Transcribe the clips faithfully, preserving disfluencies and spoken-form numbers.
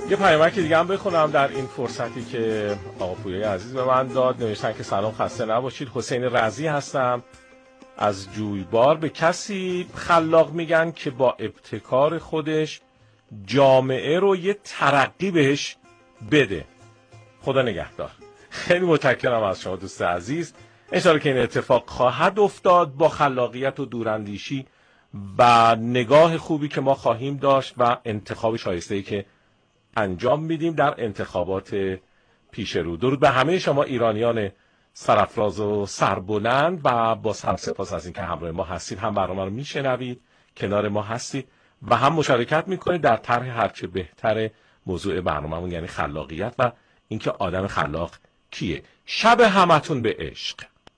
یه پیامک دیگه هم بخونم در این فرصتی که آقا پویای عزیز به من داد. نوشتن که سلام، خسته نباشید. حسین رضی هستم از جویبار. به کسی خلاق میگن که با ابتکار خودش جامعه رو یه ترقی بهش بده. خدا نگهدار. خیلی متشکرم از شما دوست عزیز. انشاءالله که این اتفاق خواهد افتاد با خلاقیت و دوراندیشی و نگاه خوبی که ما خواهیم داشت و انتخاب شایسته‌ای که انجام میدیم در انتخابات پیش رو. درود به همه شما ایرانیان سرافراز و سربلند و با سپاس از اینکه همراه ما هستید، هم برنامه رو میشنوید، کنار ما هستید و هم مشارکت میکنید در طرح هرچه بهتر موضوع برنامه‌مون، یعنی خلاقیت و اینکه آدم خلاق کیه. شب همتون به عشق.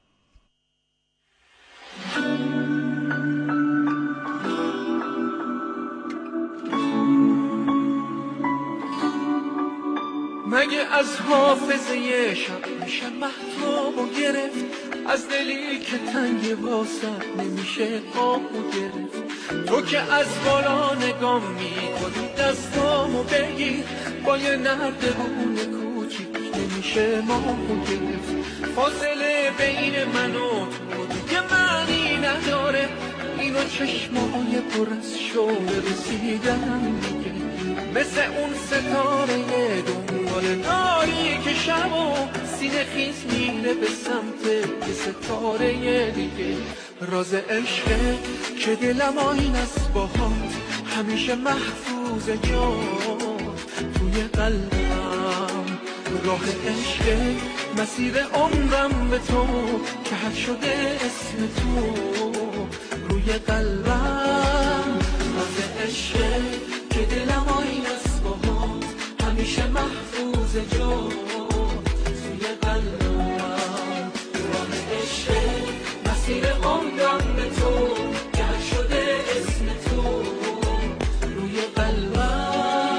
مگه از حافظه شب میشه محتابو گرفت، از دلی که تنگ واسط نمیشه آبو گرفت. تو که از بالا نگام میکنی دستامو بگیر، با یه نردبون کوچیک نمیشه مامو گرفت. فاصله بین من و تو دیگه معنی نداره، اینو چشمای پر از شوق رسیدن میگه. مثل اون ستاره دنبال داری که شب و سینه خیز میره به سمت یه ستاره دیگه. راز عشقه که دلم آین است باهات همیشه محفوظ جا توی قلبم. راه عشقه مسیر عمرم به تو که حد شده اسم تو روی قلبم. راز عشقه که دلم آین است باهات همیشه محفوظ جا توی قلبم. راه عشقه مسیر عمرم به تو که حد شده اسم تو روی قلبم.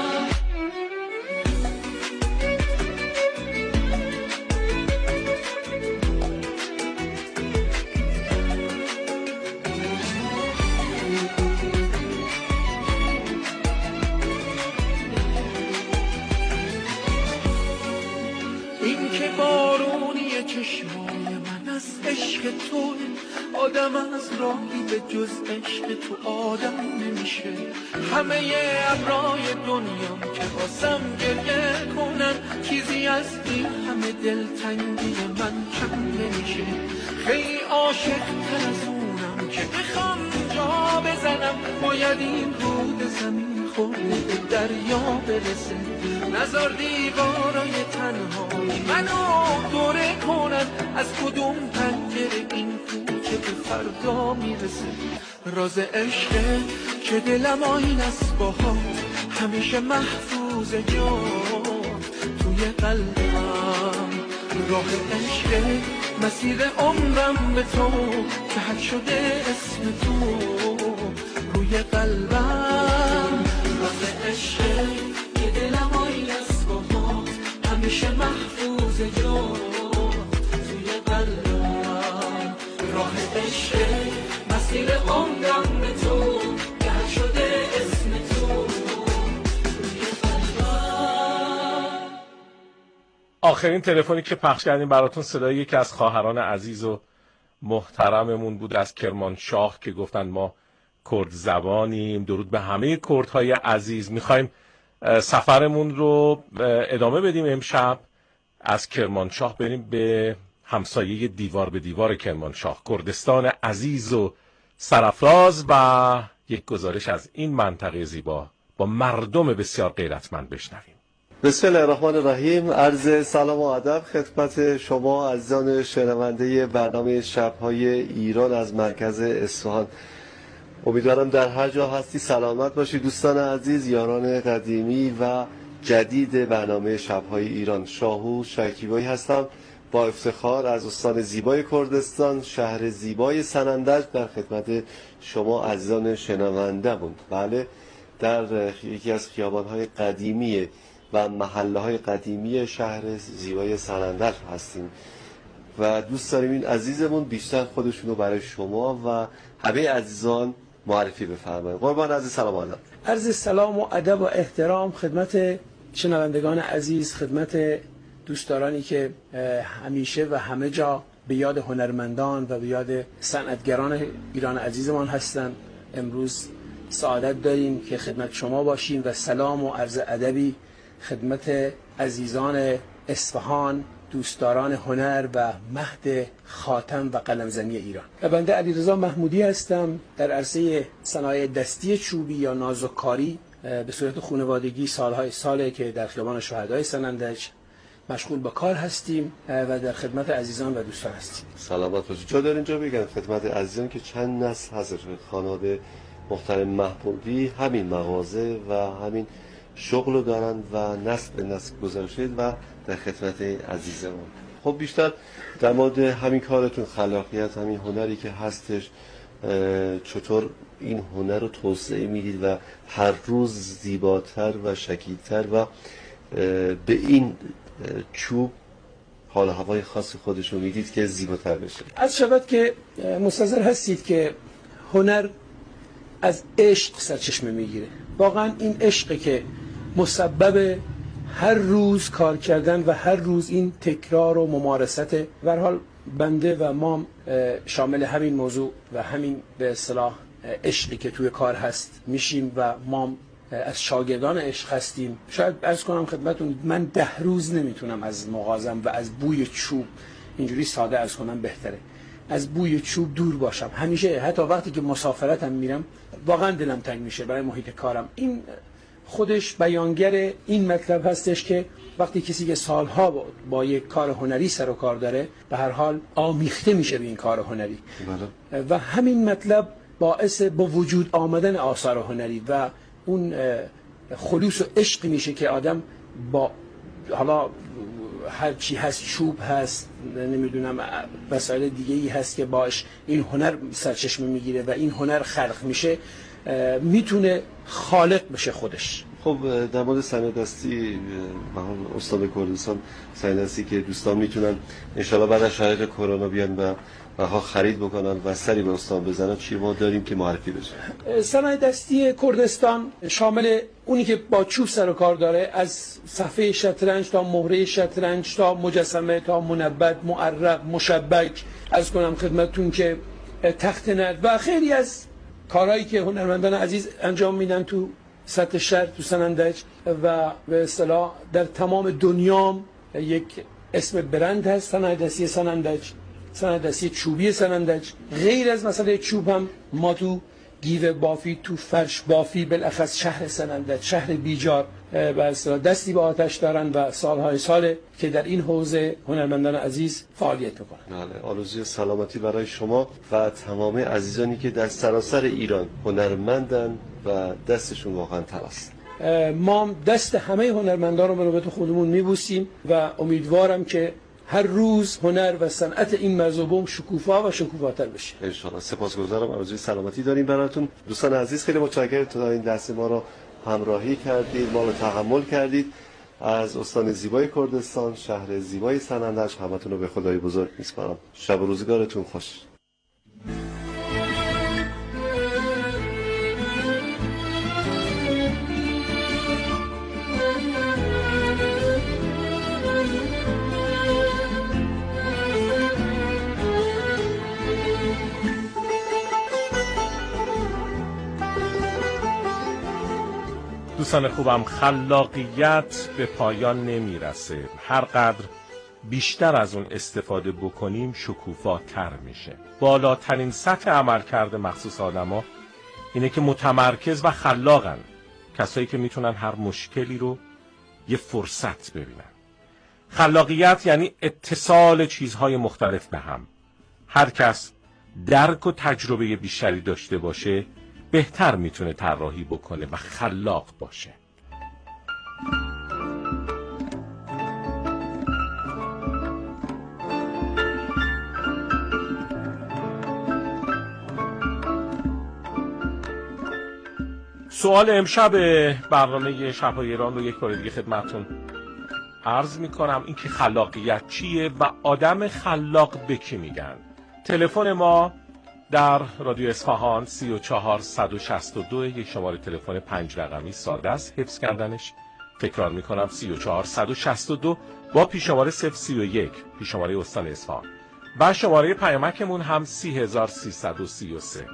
چشمای من از عشق تو، آدم از راهی به جز عشق تو آدم نمیشه. همه ابرای دنیام که واسم گریه کنن، چیزی از این همه دلتنگی من کم نمیشه. خیلی عاشق تر از اونم که بخوام جا بزنم، باید این رود زمین خورده به دریا برسه. نزار دیوارای تنهایی منو دوره کنن، از کدوم پنجره این کوچه به فردا میرسه. راز عشقه که دلم آین است باهات همیشه محفوظ جا توی قلبم. راه عشقه مسیر عمرم به تو که حد شده اسم تو روی قلبم. راز عشقه که دلم آین است باهات همیشه محفوظ جا توی قلبم. راه عشقه مسیر عمرم به تو که حد شده اسم تو روی قلبم. آخرین تلفنی که پخش کردیم براتون صدای یکی از خواهران عزیز و محترممون بود از کرمانشاه که گفتن ما کرد زبانیم. درود به همه کردهای عزیز. میخوایم سفرمون رو ادامه بدیم امشب از کرمانشاه بریم به همسایه دیوار به دیوار کرمانشاه، کردستان عزیز و سرافراز، و یک گزارش از این منطقه زیبا با مردم بسیار غیرتمند بشنویم. بسم الله الرحمن الرحیم. عرض سلام و ادب خدمت شما عزیزان شنونده برنامه شب‌های ایران از مرکز اصفهان. امیدوارم در هر جا هستی سلامت باشی دوستان عزیز، یاران قدیمی و جدید برنامه شب‌های ایران. شاهو شکیبایی هستم با افتخار از استان زیبای کردستان، شهر زیبای سنندج، در خدمت شما عزیزان شنونده‌مون. بله، در یکی از خیابان‌های قدیمی و محله‌های قدیمی شهر زیبای سنندج هستیم و دوست داریم این عزیزمون بیشتر خودشونو برای شما و همه عزیزان معرفی بفرمایید. قربان عزیز سلام علیکم. عرض سلام و ادب و احترام خدمت شنوندگان عزیز، خدمت دوستدارانی که همیشه و همه جا به یاد هنرمندان و به یاد صنعتگران ایران عزیزمان هستند، امروز سعادت داریم که خدمت شما باشیم و سلام و عرض ادبی خدمت عزیزان اصفهان، دوستداران هنر و مهد خاتم و قلمزنی ایران. و بنده علیرضا محمودی هستم، در عرصه صنایع دستی چوبی یا نازک‌کاری به صورت خانوادگی سالهای ساله که در خیابان شهدای سنندج مشغول به کار هستیم و در خدمت عزیزان و دوستان هستیم. سلامت باشید. جا داره اینجا بگم خدمت عزیزان که چند نسل هست خانواده محترم محمودی همین مغازه و همین شغل رو دارن و نسل به نسل گذاشته و در خدمت عزیزمون. خب بیشتر در مورد همین کارتون، خلاقیت، همین هنری که هستش، چطور این هنر رو توسعه میدید و هر روز زیباتر و شکیلتر و به این چوب حال هوای خاص خودش رو میدید که زیباتر بشه؟ از شبت که مستظر هستید که هنر از عشق سرچشمه میگیره. واقعا این عشقه که مسبب هر روز کار کردن و هر روز این تکرار و ممارست. به هر حال بنده و ما شامل همین موضوع و همین به اصطلاح عشقی که توی کار هست میشیم و ما از شاگردان عشق هستیم. شاید عرض کنم خدمتون من ده روز نمیتونم از مغازم و از بوی چوب، اینجوری ساده عرض کنم بهتره، از بوی چوب دور باشم. همیشه حتی وقتی که مسافرتم میرم واقعا دلم تنگ میشه برای محیط کارم. این خودش بیانگر این مطلب هستش که وقتی کسی که سالها با, با یک کار هنری سر و کار داره به هر حال آمیخته میشه به این کار هنری بله. و همین مطلب باعث با وجود آمدن آثار هنری و اون خلوص و عشق میشه که آدم با حالا هر چی هست، چوب هست، نمیدونم وسایل دیگه ای هست که باش این هنر سرچشمه میگیره و این هنر خلق میشه، میتونه خالق بشه خودش. خب در مورد صنایع دستی استان کردستان، صنایع دستی که دوستان میتونن انشالله بعد از شرایط کرونا بیان و ها خرید بکنن و سری به استان بزنن، چی ما داریم که معرفی بشه؟ صنایع دستی کردستان شامل اونی که با چوب سر و کار داره، از صفحه شطرنج تا مهره شطرنج تا مجسمه تا منبت، معرق، مشبک، از کنم خدمتتون که تخت نرد و خیلی از کارهایی که هنرمندان عزیز انجام میدن تو سطح شهر، تو سنندج و به اصطلاح در تمام دنیا یک اسم برند هست، صنایع دستی سنندج، صنایع دستی چوبی سنندج. غیر از مسئله چوب هم ما تو گیو بافی، تو فرش بافی، بالاخص شهر سنندج، شهر بیجار به اصطلاح دستی به آتش دارن و سالهای ساله که در این حوزه هنرمندان عزیز فعالیت میکنن. بله، آرزوی سلامتی برای شما و تمام عزیزانی که در سراسر ایران هنرمندن و دستشون واقعا تر است. ما دست همه هنرمندان رو به نوبت خودمون میبوسیم و امیدوارم که هر روز هنر و صنعت این مرزوبوم شکوفا و شکوفاتر بشه ان شاء الله. سپاسگزارم، آرزوی سلامتی داریم براتون. دوستان عزیز خیلی متشکرم تا این لحظه ما رو همراهی کردید، ما رو تحمل کردید. از استان زیبای کردستان، شهر زیبای سنندج، همتون رو به خدای بزرگ میسپارم. شب و روزگارتون خوش. دوستان خوبم، خلاقیت به پایان نمیرسه. هر قدر بیشتر از اون استفاده بکنیم شکوفاتر میشه. بالاترین سطح عملکرد مخصوص آدما اینه که متمرکز و خلاقن، کسایی که میتونن هر مشکلی رو یه فرصت ببینن. خلاقیت یعنی اتصال چیزهای مختلف به هم. هر کس درک و تجربه بیشتری داشته باشه بهتر میتونه طراحی بکنه و خلاق باشه. سوال امشب برنامه شب‌های ایران رو یک بار دیگه خدمتتون عرض میکنم، این که خلاقیت چیه و آدم خلاق به کی میگن. تلفن ما در رادیو اصفهان سی و چهار صد و شصت و دو، یک شماره تلفن پنج رقمی ساده است حفظ کردنش تکرار میکنم سی و چهار صد و شصت و دو با پیشماره صفر سی و یک پیشماره استان اصفهان و شماره پیامکمون هم سی هزار سیصد و سی و سه.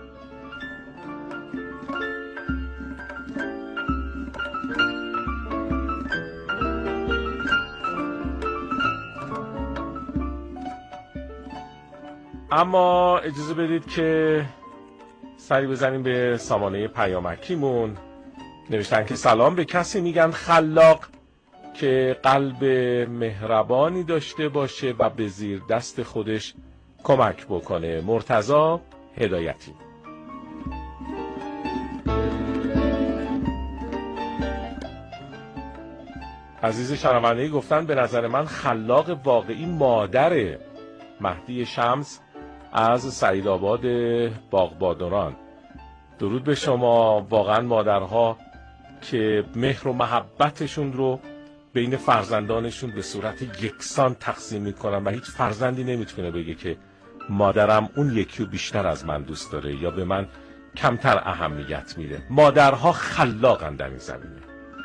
اما اجازه بدید که سری بزنیم به سامانه پیامکیمون. نوشتن که سلام، به کسی میگن خلاق که قلب مهربانی داشته باشه و به زیر دست خودش کمک بکنه. مرتضی هدایتی. عزیز شنونده‌ای گفتن به نظر من خلاق واقعی مادر مهدی شمس از سعیدآباد باغبادران. درود به شما. واقعا مادرها که مهر و محبتشون رو بین فرزندانشون به صورت یکسان تقسیم میکنن و هیچ فرزندی نمیتونه بگه که مادرم اون یکی رو بیشتر از من دوست داره یا به من کمتر اهمیت میده. مادرها خلاقن در این زمینه.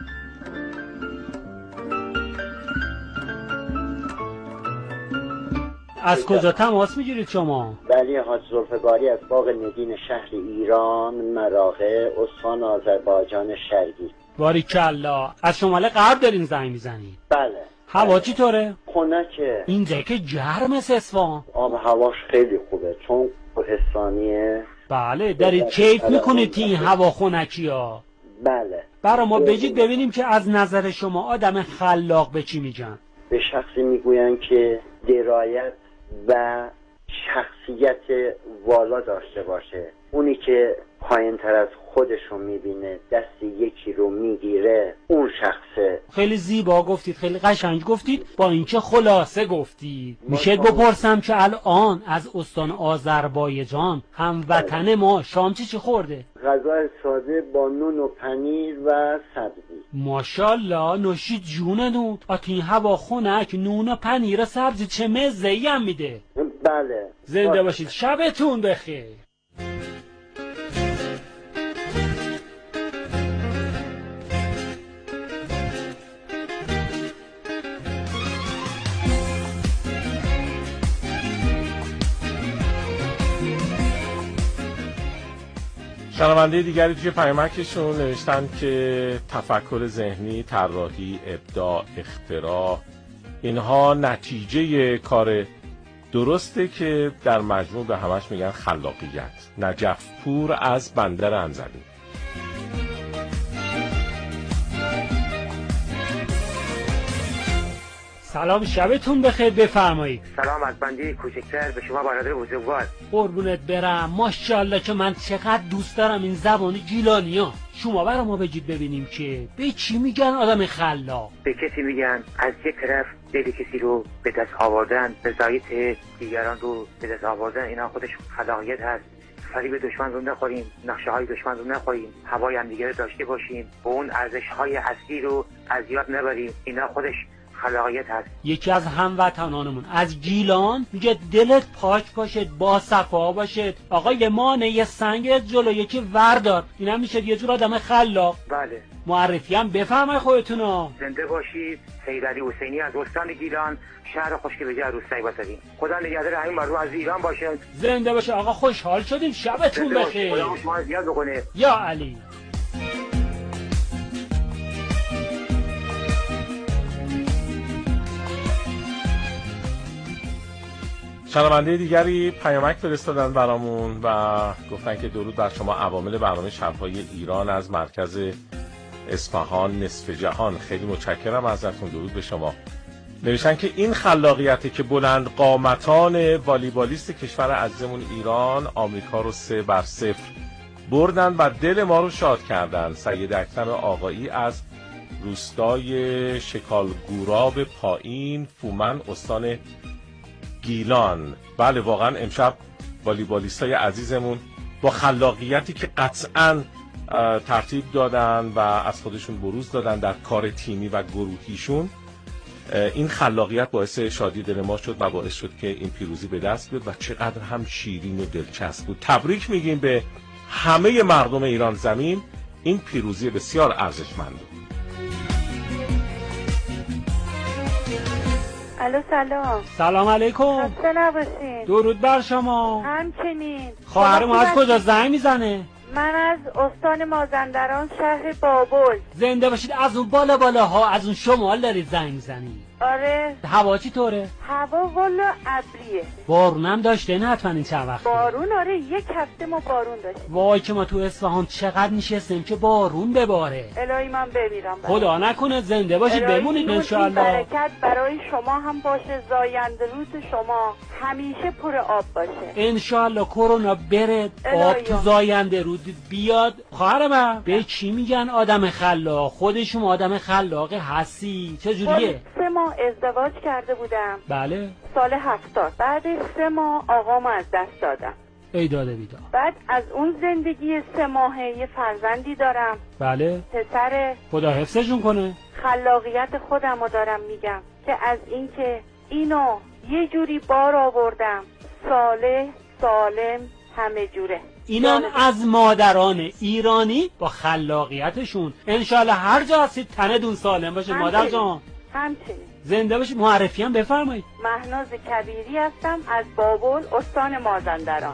از کجا تماس میگیرید شما؟ بلی، حاج زلفقاری از باغ نگین شهر ایران، مراغه، استان آذربایجان شرقی. باریکلا. از شمال غرب دارین زنگ میزنید؟ بله. هوا چطوره؟ خنکه. اینجا که گرمه اصفهان. آب هواش خیلی خوبه چون کوهستانیه. بله. دارید کیف میکنید این هوا خنکی ها؟ بله. برای ما بگید ببینیم که از نظر شما آدم خلاق به چی میگن؟ به شخصی میگوین که درایت و شخصیت والا داشته باشه. اونی که پایین تر از خودشو میبینه دست یکی رو میگیره، اون شخصه. خیلی زیبا گفتید، خیلی قشنگ گفتید، با اینکه خلاصه گفتید. میشه بپرسم که الان از استان آذربایجان هموطن ما شام چی چی خورده؟ غذای ساده با نون و پنیر و سبزی. ماشاءالله. نوشید جونتون. آتین هوا خنک نون و پنیر و سبزی چه مزه‌ای هم میده. بله. زنده باشید. شبتون بخیر. شنونده دیگری توی پیامکشون نوشتن که تفکر ذهنی، طراحی، ابداع، اختراع، اینها نتیجه کار درسته که در مجموع به همش میگن خلاقیت. نجف پور از بندر انزلی. سلام، شبتون بخیر. بفرمایید. سلام از بنده کوچکتر به شما برادر بزرگوار. قربونت برم. ماشاءالله که من چقدر دوست دارم این زبان گیلانیا. شما برای ما بگید ببینیم که به چی میگن آدم خلاق؟ به کسی میگن از یک طرف دل کسی رو به دست آوردن، رضایت دیگران رو به دست آوردن. اینا خودش خلاقیت هست. فریب دشمن رو نخوریم، نقشه های دشمن رو نخوریم، هوای هم دیگه رو داشته باشیم، و اون ارزش های اصلی رو از یاد نبریم. اینا خودش خلاقیت هست. یکی از هموطنانمون از گیلان میگه دلت پاک باشد، با صفا باشد. آقا یه مانع یه سنگ جلو یکی وردار. اینا میشه یه جور آدم خلاق. بله. معرفی هم بفرمایید خودتونو. زنده باشید. سید علی حسینی از استان گیلان، شهر خشک به جای روستای بسری. خدا نگهدار همین مردم از ایران باشه. زنده باشه آقا. خوشحال شدیم. شبتون بخیر. خدا شما زیاد بکنه. یا علی. شنونده دیگری پیامک فرستادن برامون و گفتن که درود بر شما، عوامل برنامه شب‌های ایران از مرکز اصفهان نصف جهان. خیلی متشکرم ازتون. درود به شما. نوشتن که این خلاقیتی که بلند قامتان والیبالیست کشور عزیزمون ایران آمریکا رو سه بر صفر بردن و دل ما رو شاد کردن. سید اکرم آقایی از روستای شکالگوراب پایین فومن استان گیلان. بله واقعا امشب والیبالیستای عزیزمون با خلاقیتی که قطعاً ترتیب دادن و از خودشون بروز دادن در کار تیمی و گروهیشون، این خلاقیت باعث شادی دل ما شد و باعث شد که این پیروزی به دست بیاد و چقدر هم شیرین و دلچسب بود. تبریک میگیم به همه مردم ایران زمین. این پیروزی بسیار ارزشمند بود. الو سلام. سلام علیکم. خسته نباشین. درود بر شما. همچنین. خواهر ما از کجا زنگ میزنه؟ من از استان مازندران شهر بابل. زنده باشید. از اون بالا بالاها از اون شمال دارید زنگ میزنید؟ آره. هوا چی طوره؟ هوا والا ابریه. بارونم داشته نه حتما این چند وقت؟ بارون آره، یک هفته ما بارون داشتیم. وای که ما تو اصفهان چقدر نشستیم که بارون بباره. الهی من بمیرم. خدا نکنه. زنده باشید بمونید ان شاء الله. برکت برای شما هم باشه، زاینده روز شما همیشه پر آب باشه ان شاء الله. کرونا بره، آب تو زاینده رود بیاد. خواهر من به چی میگن آدم خلاق؟ خودشون آدم خلاقی هستی؟ چجوریه؟ سه ماه ازدواج کرده بودم. بله. سال هفتاد. بعد سه ماه آقامو از دست دادم. ای داده بیدار. بعد از اون زندگی سه ماهه یه فرزندی دارم. بله. پسر. خدا حفظشون کنه. خلاقیت خودمو دارم میگم که از اینکه اینو یه جوری بار آوردم، صالح سالم همه جوره. اینم از مادران ایرانی با خلاقیتشون. انشالله هر جا هستید تنتون سالم باشه مادر جان. همچنین. زنده باشید. معرفی هم بفرمایید. مهناز کبیری هستم از بابل استان مازندران.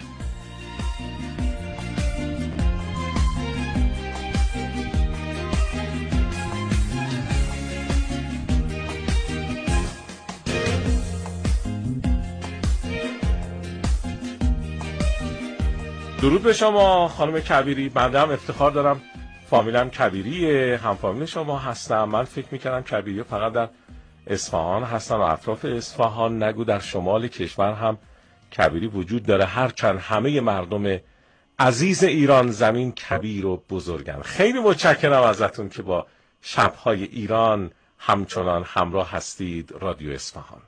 درود به شما خانم کبیری. بنده هم افتخار دارم فامیلم کبیریه، هم فامیل شما هستم. من فکر میکردم کبیری فقط در اصفهان هستن و اطراف اصفهان، نگو در شمال کشور هم کبیری وجود داره، هرچند همه مردم عزیز ایران زمین کبیر و بزرگن. خیلی متشکرم ازتون که با شب‌های ایران همچنان همراه هستید. رادیو اصفهان.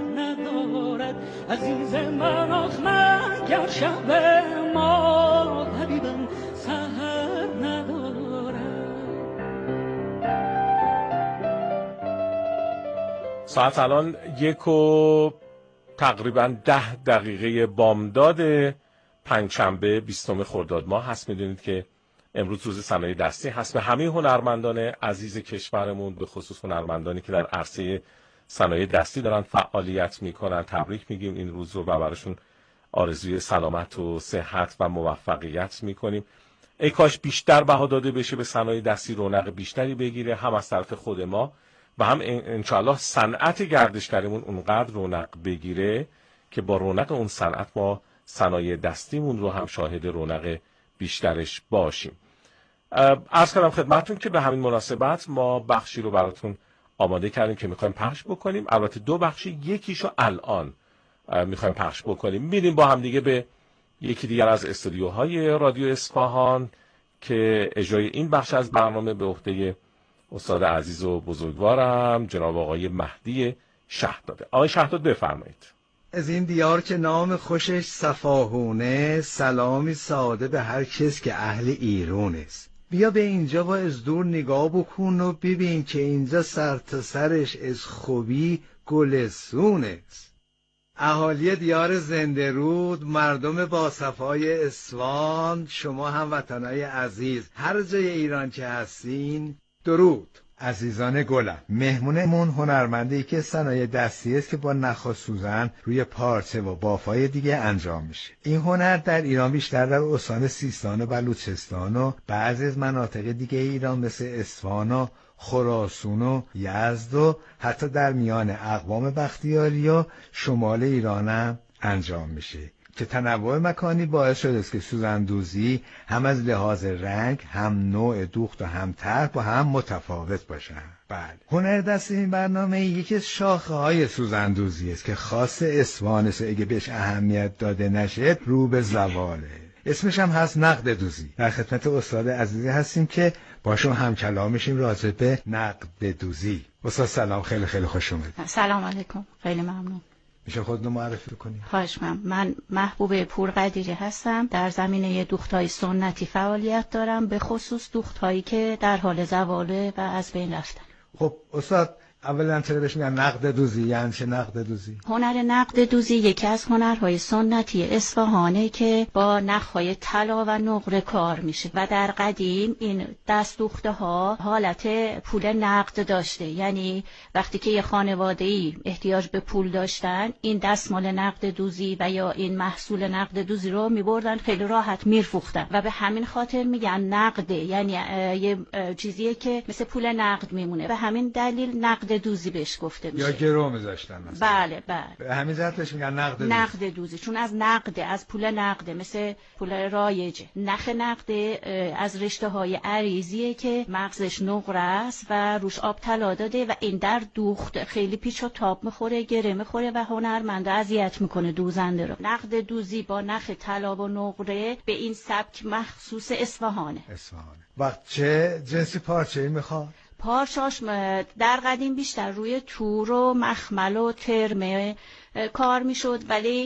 عزیز من آخ من گر شب ما ساعت الان یک و تقریبا ده دقیقه بامداد پنجشنبه بیستم خرداد ماه هست. میدونید که امروز روز صنایع دستی هست. به همه هنرمندان عزیز کشورمون، به خصوص هنرمندانی که در عرصه صنایع دستی دارن فعالیت میکنن، تبریک میگیم این روز رو و براشون آرزوی سلامت و صحت و موفقیت میکنیم. ای کاش بیشتر بها داده بشه به صنایع دستی، رونق بیشتری بگیره، هم از طرف خود ما و هم انشاءالله صنعت گردشگریمون اونقدر رونق بگیره که با رونق اون صنعت ما صنایع دستیمون رو هم شاهد رونق بیشترش باشیم. عرض کردم خدمتتون که به همین مناسبت ما بخشی رو براتون آماده کردیم که میخوایم پخش بکنیم. البته دو بخشی، یکیشو الان میخوایم پخش بکنیم. میریم با هم دیگه به یکی دیگر از استودیوهای رادیو اصفهان که اجرای این بخش از برنامه به عهده استاد عزیز و بزرگوارم جناب آقای مهدی شهداده. آقای شهداد بفرمایید. از این دیار که نام خوشش صفاهونه، سلامی ساده به هر کس که اهل ایران است. بیا به اینجا و از دور نگاه بکن و ببین که اینجا سر تا سرش از خوبی گلستون است. اهالی دیار زنده رود، مردم با صفای اصفهان، شما هم وطنای عزیز هر جای ایران که هستین، درود. عزیزان گلم، مهمونمون هنرمندی که صنایع دستی است که با نخ و سوزن روی پارچه و بافای دیگه انجام میشه. این هنر در ایران بیشتر در استان سیستان و بلوچستان و بعضی از مناطق دیگه ایران مثل اصفهان و خراسان و یزد و حتی در میان اقوام بختیاری و شمال ایران هم انجام میشه که تنوع مکانی باعث شده است که سوزندوزی هم از لحاظ رنگ، هم نوع دوخت و هم طرح با هم متفاوت باشن. بله، هنر دستی این برنامه یکی از شاخه های سوزندوزی است که خاص اصفهان است. اگه بهش اهمیت داده نشه رو به زواله. اسمش هم هست نقد دوزی. در خدمت استاد عزیزی هستیم که باشون هم کلام میشیم راجع به نقد دوزی. استاد سلام، خیلی خیلی خوش اومدید. سلام علیکم، خیلی ممنون. میشه خودتو معرفی کنی؟ خواهش می‌کنم. من محبوب پورقدیری هستم. در زمینه دوخت‌های سنتی فعالیت دارم، به خصوص دوخت‌هایی که در حال زواله و از بین رفتن. خب استاد، اولا چرا بهش میگن نقد دوزی؟ یعنی چه نقد دوزی؟ هنر نقد دوزی یکی از هنرهای سنتی اصفهانه که با نخ‌های طلا و نقره کار میشه و در قدیم این دست دوخته ها حالت پول نقد داشته. یعنی وقتی که یه خانواده‌ای احتیاج به پول داشتن، این دستمال نقد دوزی و یا این محصول نقد دوزی رو میبردن خیلی راحت میرفوختن و به همین خاطر میگن نقده. یعنی یه چیزیه که مثل پول نقد میمونه، به همین دلیل نقد دوزی بهش گفته میشه. یا گرو میذاشتن مثلا. بله بله. به همین جهت بهش میگن نقد دوزی. نقد دوزی چون از نقده، از پول نقده، مثل پول رایجه. نخ نقده از رشته های عریضیه که مغزش نقره است و روش آب طلا داده و این در دوخت خیلی پیچ و تاب میخوره، گره میخوره و هنرمند اذیت میکنه دوزنده رو. نقد دوزی با نخ طلا و نقره به این سبک مخصوص اصفهانه. اصفهانه. وقت چه جنسی پارچه‌ای میخواد؟ پارچاش در قدیم بیشتر روی تور و مخمل و ترمه کار میشد، ولی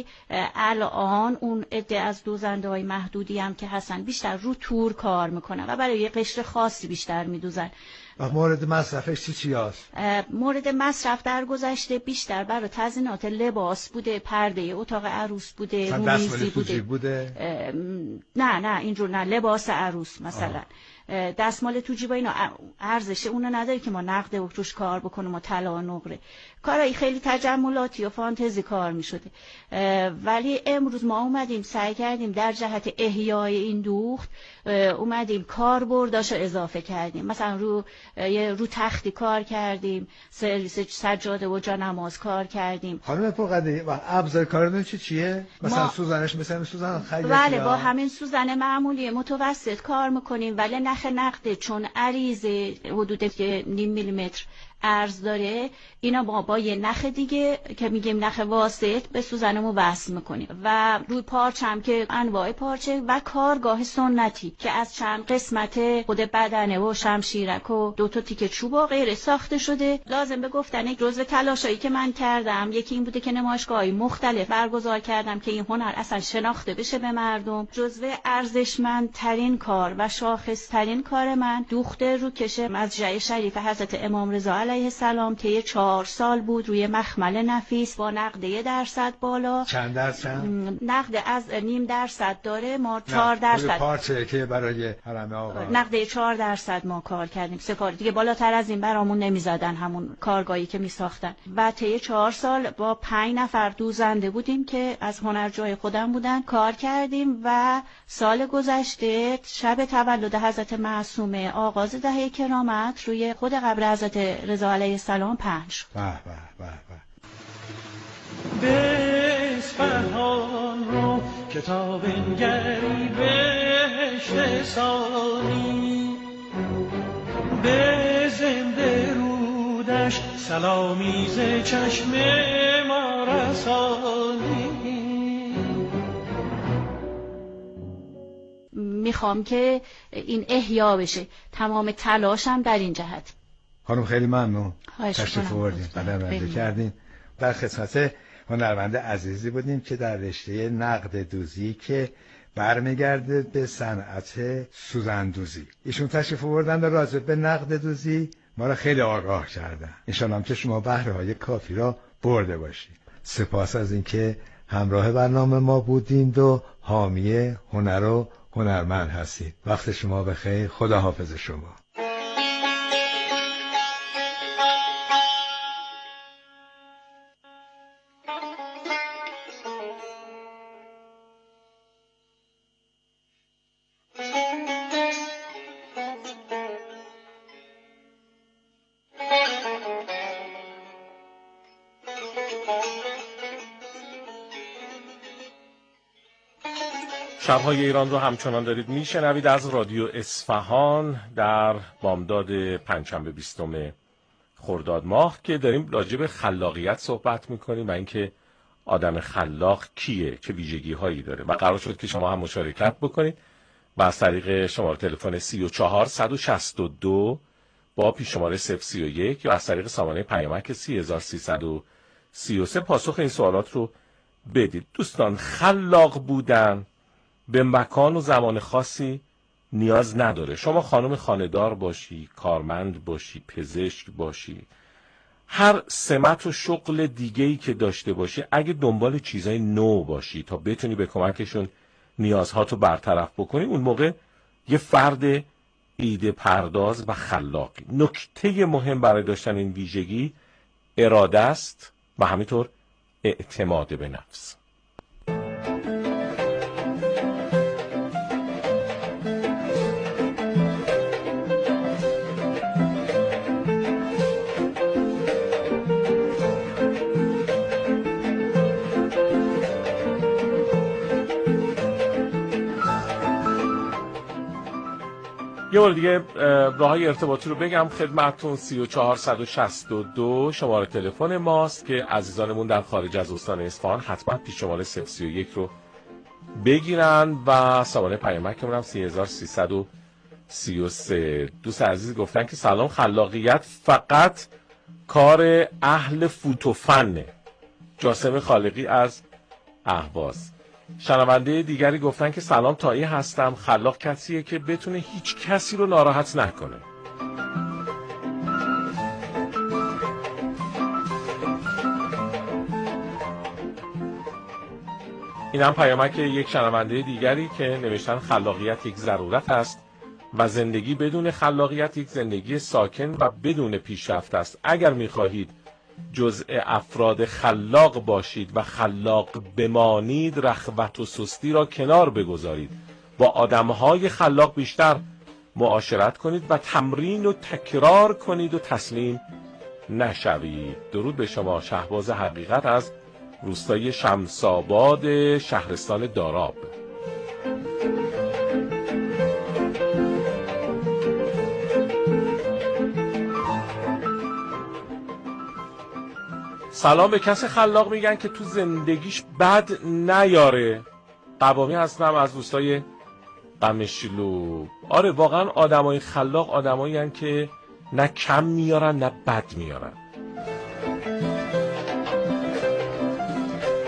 الان اون عده از دوزنده های محدودی هم که هستن بیشتر رو تور کار میکنن و برای یه قشر خاصی بیشتر میدوزن. و مورد مصرفش چی چی هست؟ مورد مصرف در گذشته بیشتر برای تزیینات لباس بوده، پرده اتاق عروس بوده، رومیزی بوده. بوده نه نه اینجور نه، لباس عروس مثلا. آه. دستمال تو جیبا اینا ارزشه اونو نداره که ما نقد و روش کار بکنیم و طلا و نقره. کارایی خیلی تجملاتی و فانتزی کار می شده، ولی امروز ما اومدیم سعی کردیم در جهت احیای این دوخت، اومدیم کاربرداشو اضافه کردیم. مثلا رو رو تختی کار کردیم، سرویس سجاده و جانماز کار کردیم. خانم پورقدیری و ابزار کارتون چی چیه؟ مثلا ما... سوزنش مثلا سوزن خیاطی؟ بله، با همین سوزن معمولی متوسط کار میکنیم، ولی نخ نقده چون عریضه حدود نیم میلیمتر عرض داره، اینا با با یه نخ دیگه که میگیم نخ واسط به سوزنمو وصل میکنیم و روی پارچه هم که انواع پارچه و کارگاه سنتی که از چند قسمت خود بدنه و شمشیرک و دو تا تیکه چوب و غیره ساخته شده. لازم به گفتن یک جزو تلاشایی که من کردم یکی این بوده که نمایشگاه‌های مختلف برگزار کردم که این هنر اصلا شناخته بشه به مردم. جزو ارزشمندترین کار و شاخصترین کار من دوخت روکش مضجع شریف حضرت امام رضا علیه السلام طی چهار سال بود روی مخمل نفیس با نقد یه درصد بالا. چند درصد؟ نقد از نیم درصد داره، ما چهار درصد پارچه که برای حرم آقا نقد چهار درصد ما کار کردیم. سپار دیگه بالاتر از این برامون نمیزدن همون کارگاهی که میساختن. و طی چهار سال با پنج نفر دوزنده بودیم که از هنرجوی خودم بودن کار کردیم. و سال گذشته شب تولد حضرت معصومه آغاز دهه کرامت روی خود قبر حضرت رضا علیه السلام پنج. به به به به. به اصفهان رو کتاب انگری بهشت سانی، به زنده رودش سلامی ز چشم ما رسانی. میخوام که این احیا بشه، تمام تلاشم در این جهت. خانم خیلی ممنون تشریف آوردین، بنده کردین. در خدمت هنرمند عزیزی بودیم که در رشته نقد دوزی که برمیگرده به صنعت سوزندوزی. ایشون تشریف آوردن و راجع به نقد دوزی ما را خیلی آگاه کردن. انشالله که شما بهره های کافی را برده باشید. سپاس از اینکه همراه برنامه ما بودید و حامی هنر و هنرمند هستید. وقت شما بخیر. خدا حافظ شما. شب‌های ایران رو همچنان دارید میشنوید از رادیو اصفهان در بامداد پنجشنبه بیستم خرداد ماه که داریم راجع به خلاقیت صحبت میکنیم و اینکه آدم خلاق کیه، چه ویژگی هایی داره و قرار شد که شما هم مشارکت بکنید و از طریق شماره تلفن سی و چهار صد و شصت و دو با پیش شماره صفر سی و یک یا از طریق سامانه پیامک سی هزار و سیصد و سی و سه پاسخ این سوالات رو بدید. دوستان، خلاق بودن به مکان و زمان خاصی نیاز نداره. شما خانم خانه‌دار باشی، کارمند باشی، پزشک باشی، هر سمت و شغل دیگه‌ای که داشته باشی، اگه دنبال چیزای نو باشی تا بتونی به کمکشون نیازهاتو برطرف بکنی، اون موقع یه فرد ایده پرداز و خلاقی. نکته مهم برای داشتن این ویژگی اراده است و همینطور اعتماد به نفس. یه بار دیگه راههای ارتباطی رو بگم خدمتتون. سی و چهار صد و شصت و دو شماره تلفن ماست که عزیزانمون در خارج از استان اصفهان حتما پیش شماره صفر سی و یک رو بگیرن و سامانه پیامکمون هم سی هزار و سیصد و سی و سه. دوست عزیز گفتن که سلام، خلاقیت فقط کار اهل فوت و فنه. جاسم خالقی از اهواز. شنونده دیگری گفتن که سلام، تایی هستم. خلاق کسیه که بتونه هیچ کسی رو ناراحت نکنه. این هم پیامک یک شنونده دیگری که نوشتن خلاقیت یک ضرورت است و زندگی بدون خلاقیت یک زندگی ساکن و بدون پیشرفت است. اگر می‌خواهید جزء افراد خلاق باشید و خلاق بمانید، رخوت و سستی را کنار بگذارید. با آدم‌های خلاق بیشتر معاشرت کنید و تمرین و تکرار کنید و تسلیم نشوید. درود به شما. شهباز حقیقت از روستای شمس‌آباد شهرستان داراب. سلام، به کسی خلاق میگن که تو زندگیش بد نیاره. قوامی هستم از روستای قمشلو. آره واقعا آدمای خلاق آدمایی هستن که نه کم میارن نه بد میارن.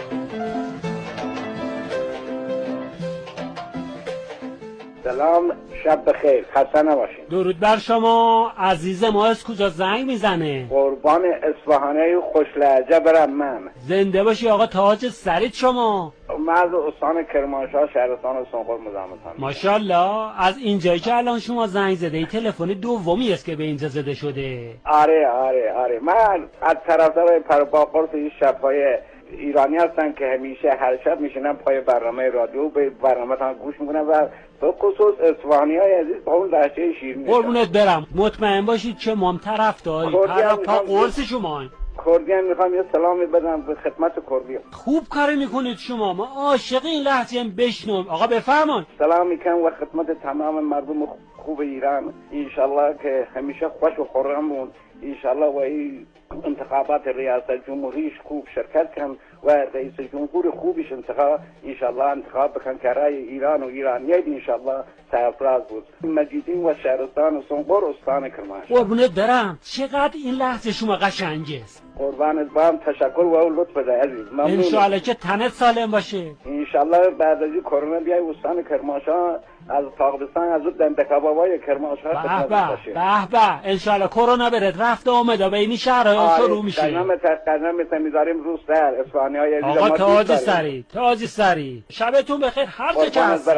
سلام، شب بخیر، خسته نباشین. درود بر شما. عزیز ما از کجا زنگ میزنه؟ قربان اصفهانی خوش لهجه برم من. زنده باشی آقا، تاج سرید شما. من از استان کرمانشاه شهرستان سنقر مزاحمتم. ماشاءالله. از اینجایی که الان شما زنگ زده ای تلفن دومی است که به اینجا زده شده. آره آره آره من از طرفدار پروپاقرص این شب‌های ایرانی هستن که همیشه هر شب میشینن پای برنامه رادیو به برنامه تان گوش میکنن و به خصوص اصفهانی‌های عزیز با اون لهجه شیرین. قربونت برم. مطمئن باشید که ما هم طرفداری پروپاقرص شما. کردیان میخوام یه سلامی بدم به خدمت کردیان. خوب کاری میکنید شما، ما عاشق این لهجه بشنویم. آقا بفرمایید. سلام میکنم و خدمت تمام مردم خوب ایران، انشالله که همیشه خوش و خرم بون، انشالله و این انتخابات ریاست جمهوریش خوب شرکت کن و رئیس جمهور خوبش انتخاب انشالله انتخاب بکن که رای ایران و ایرانیت انشالله سرفراز بود. مجیدین و شهرستان سنقر استان کرمانشاه. قربونت برم. چقدر این لحظه شما قشنگه است. قربانت برم، تشکر و لطف بده عزیز. ممنون. انشالله که تنت سالم باشه. انشالله بعد از این کرونا بیای استان کرمانشاه از تاقبستان از دنده کبابای کرمانشاه خدمت باشه. به به. انشالله کرونا برد رفت آمده به این شهرها شروع میشه. قدم قدم میذاریم روز سر اصفهانی‌های عزیز. آقا تاج سری، تاج سری. شبتون بخیر هر جا که هست.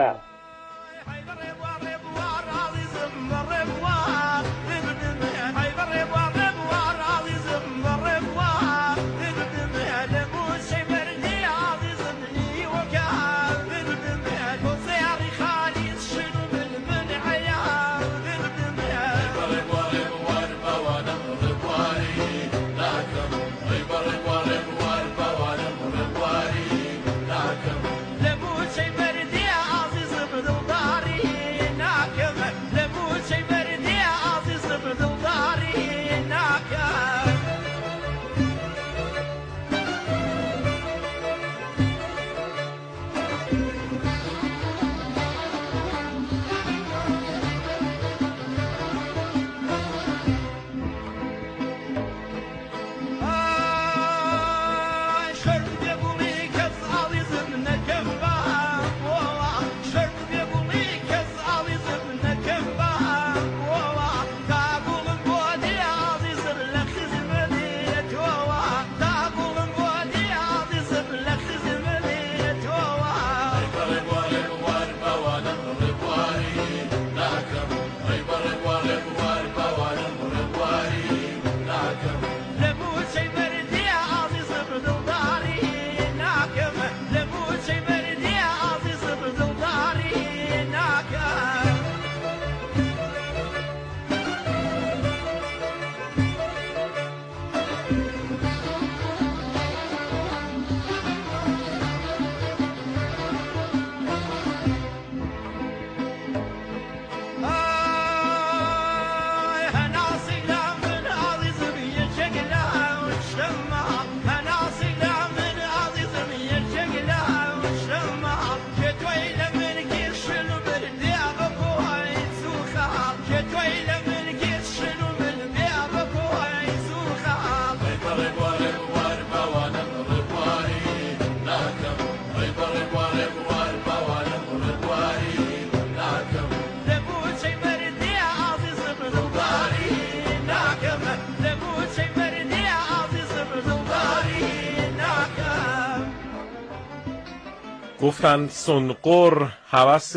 گفتن سنقر هوس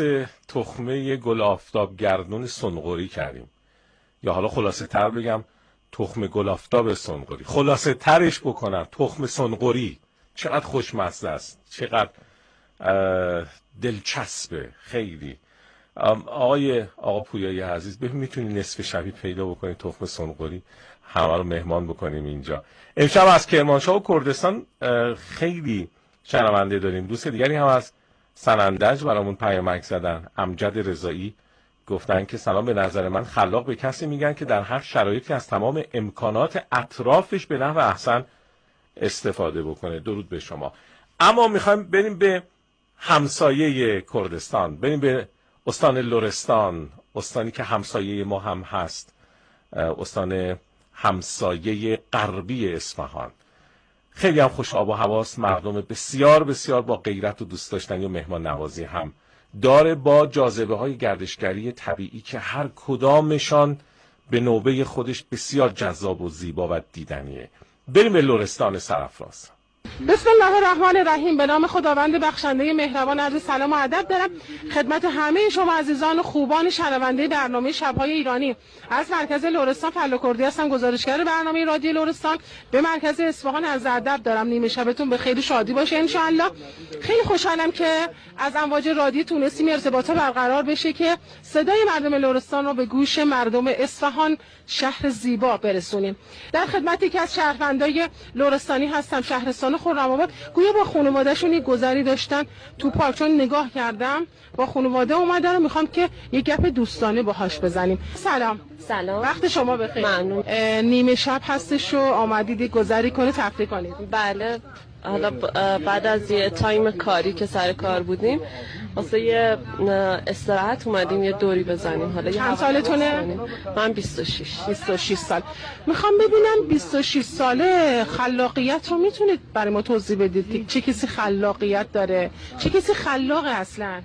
تخمه گل آفتاب گردون سنقری کردیم، یا حالا خلاصه تر بگم تخم گل آفتاب سنقری. خلاصه ترش بکنم تخم سنقری چقدر خوشمزه است، چقدر دلچسبه. خیلی آقای آقا پویایی عزیز، ببین میتونی نصف شبی پیدا بکنی تخم سنقری همه رو مهمان بکنیم اینجا. امشب از کرمانشاه و کردستان خیلی شنونده داریم. دوست دیگری هم از سنندج برامون پیامک زدن. امجد رضایی گفتن که سلام، به نظر من خلاق به کسی میگن که در هر شرایطی از تمام امکانات اطرافش به نحو احسن استفاده بکنه. درود به شما. اما میخوایم بریم به همسایه کردستان، بریم به استان لرستان، استانی که همسایه ما هم هست، استان همسایه غربی اصفهان. خیلی هم خوش آب و هواست، مردم بسیار بسیار با غیرت و دوست داشتنی و مهمان نوازی هم داره با جاذبه های گردشگری طبیعی که هر کدامشان به نوبه خودش بسیار جذاب و زیبا و دیدنیه. بریم به لرستان سرافراز. بسم الله الرحمن الرحیم. به نام خداوند بخشنده مهربان، عرض سلام و ادب دارم خدمت همه شما عزیزان و خوبان شنونده برنامه شب‌های ایرانی. از مرکز لرستان فلا کردی هستم، گزارشگر برنامه رادیو لرستان به مرکز اصفهان. از ادب دارم. نیمه شبتون به خیر شادی باشه ان شاء الله. خیلی خوشحالم که از امواج رادیو تونستیم ارتباط برقرار بشه که صدای مردم لرستان رو به گوش مردم اصفهان، شهر زیبا، برسونیم. در خدمت یکی از شهروندای لرستانی هستم، شهرستان خرم‌آباد. گویا با خانواده‌شون یک گذری داشتن تو پارک، چون نگاه کردم با خانواده اومدن و میخوام که یک گپ دوستانه باهاش بزنیم. سلام. سلام. وقت شما بخیر. ممنون. نیمه شب هستش و آمدید یک گذری کنه تفریح کنید. بله. حالا بعد از یه تایم کاری که سر کار بودیم واسه یه استراحت اومدیم یه دوری بزنیم. حالا چند سالتونه؟ من بیست و شش. بیست و شش سال. میخوام ببینم بیست و شش ساله خلاقیت رو میتونید برای ما توضیح بدید؟ چه کسی خلاقیت داره؟ چه کسی خلاقه اصلا؟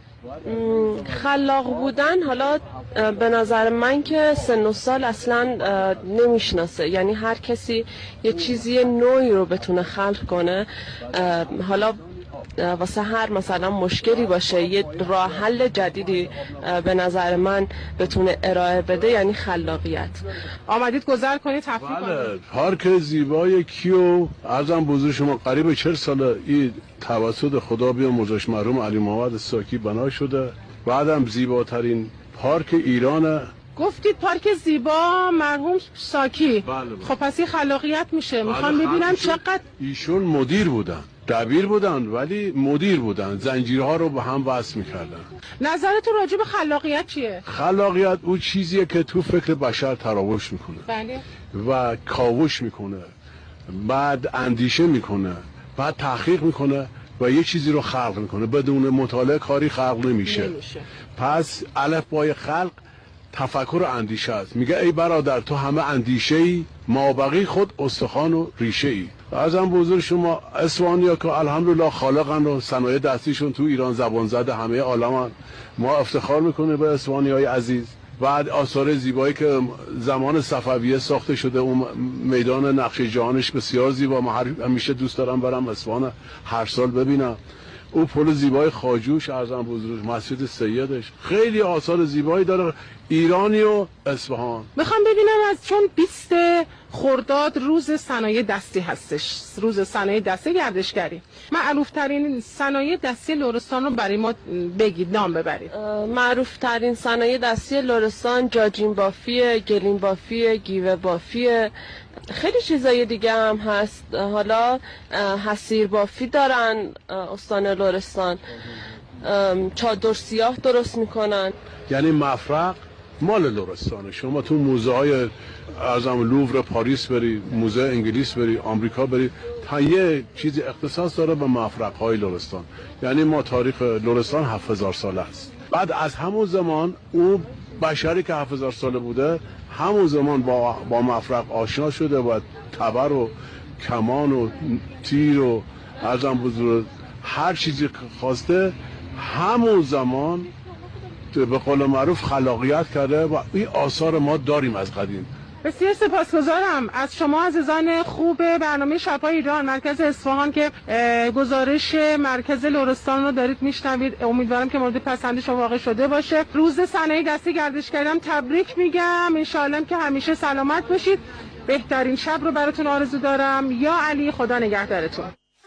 خلاق بودن حالا به نظر من که سن و سال اصلا نمیشناسه، یعنی هر کسی یه چیزی نوعی رو بتونه خلق کنه. حالا واسه هر مثلا مشکلی باشه یه راه حل جدیدی به نظر من بتونه ارائه بده، یعنی خلاقیت. آمدید گذر کنید تفریح کنید. بله، پارک زیبای کیو ارزم بزرگ شما قریب چهل ساله این توسط خدا بیامرزش مرحوم علی محمد ساکی بنا شده. بعدم زیباترین پارک ایرانه. گفتید پارک زیبا مرحوم ساکی. بله بله. خب پس این خلاقیت میشه. میخوام ببینم چقدر ایشون مدیر بودن، دبیر بودن ولی مدیر بودن، زنجیرها رو به هم وصل میکردن. نظرتون راجع به خلاقیت چیه؟ خلاقیت اون چیزیه که تو فکر بشر تراوش میکنه. بله. و کاوش میکنه، بعد اندیشه میکنه، بعد تحقیق میکنه و یه چیزی رو خلق میکنه. بدون مطالعه کاری خلق نمیشه. نمیشه. پس الف بای خلق تفکر و اندیشه است. میگه ای برادر تو همه اندیشه ای، مابقی خود استخوان و ریشه ای. ازم بزرگ شما اصفهانیا که الحمدلله خالقن و صنایع دستیشون تو ایران زبان زده همه عالمن. ما افتخار میکنه به اصفهانیای عزیز. بعد آثار زیبایی که زمان صفویه ساخته شده، اون میدان نقش جهانش بسیار زیبا. من همیشه دوست دارم برم اصفهان هر سال ببینم. اون پل زیبای خواجوش ارزم بزرگ، مسجد سیدش، خیلی آثار زیبایی داره ایرانی و اصفهان. میخوام ببینم از چون بیست خرداد روز صنایع دستی هستش، روز صنایع دستی گردشگری، معروف ترین صنایع دستی لرستان رو برای ما بگید، نام ببرید. معروف ترین صنایع دستی لرستان جاجین بافیه، گلین بافیه، گیوه بافیه، خیلی چیزای دیگه هم هست. حالا حسیر بافی دارن استان لرستان، چادر سیاه درست میکنن. یعنی مفرق مال لرستانه. شما تو موزه های ارزم لوور پاریس بری، موزه انگلیس بری، آمریکا بری، تا یه چیزی اختصاص داره به مفرق های لرستان. یعنی ما تاریخ لرستان هفت هزار ساله است. بعد از همون زمان اون بشری که هفت هزار ساله بوده همون زمان با, با مفرق آشنا شده و تبر و کمان و تیر و ارزم بزرگ هر چیزی که خواسته همون زمان به قول معروف خلاقیت کرده و این آثار ما داریم از قدیم. بسیار سپاسگزارم از شما عزیزان خوب برنامه شب‌های ایران مرکز اصفهان که گزارش مرکز لرستان رو دارید میشنوید. امیدوارم که مورد پسند شما واقع شده باشه. روز صنایع دستی گردشگرم تبریک میگم. انشالله که همیشه سلامت باشید. بهترین شب رو براتون آرزو دارم. یا علی، خدا نگهدارتون.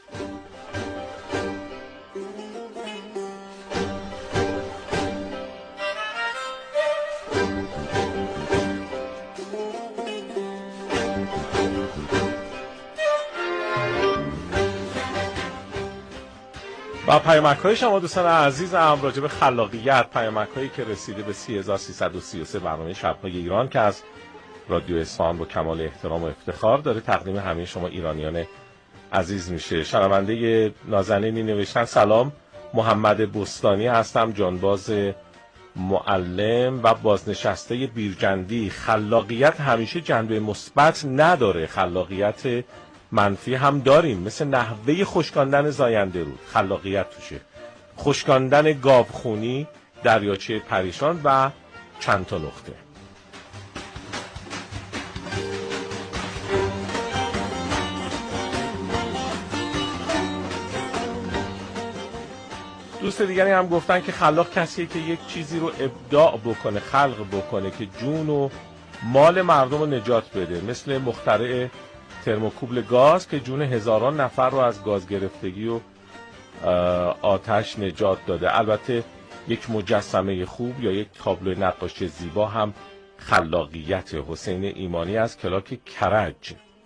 و پیامک های شما دوستان عزیزم راجع به خلاقیت، پیامک هایی که رسیده به سی هزار و سیصد و سی و سه برنامه شب‌های ایران که از رادیو اصفهان با کمال احترام و افتخار داره تقدیم همه شما ایرانیان عزیز میشه. شنونده نازنینی نوشتن سلام، محمد بستانی هستم، جانباز معلم و بازنشسته بیرجندی. خلاقیت همیشه جنبه مثبت نداره، خلاقیت منفی هم داریم، مثل نحوه خشکاندن زاینده رود خلاقیت توشه. خشکاندن گاوخونی، دریاچه پریشان و چند تا نقطه. دوست دیگری هم گفتن که خلاق کسیه که یک چیزی رو ابداع بکنه، خلق بکنه که جون و مال مردم رو نجات بده، مثل مخترع ترموکوبل گاز که جون هزاران نفر رو از گاز گرفتگی و آتش نجات داده. البته یک مجسمه خوب یا یک تابلو نقاشی زیبا هم خلاقیت. حسین ایمانی از کلاک کرج.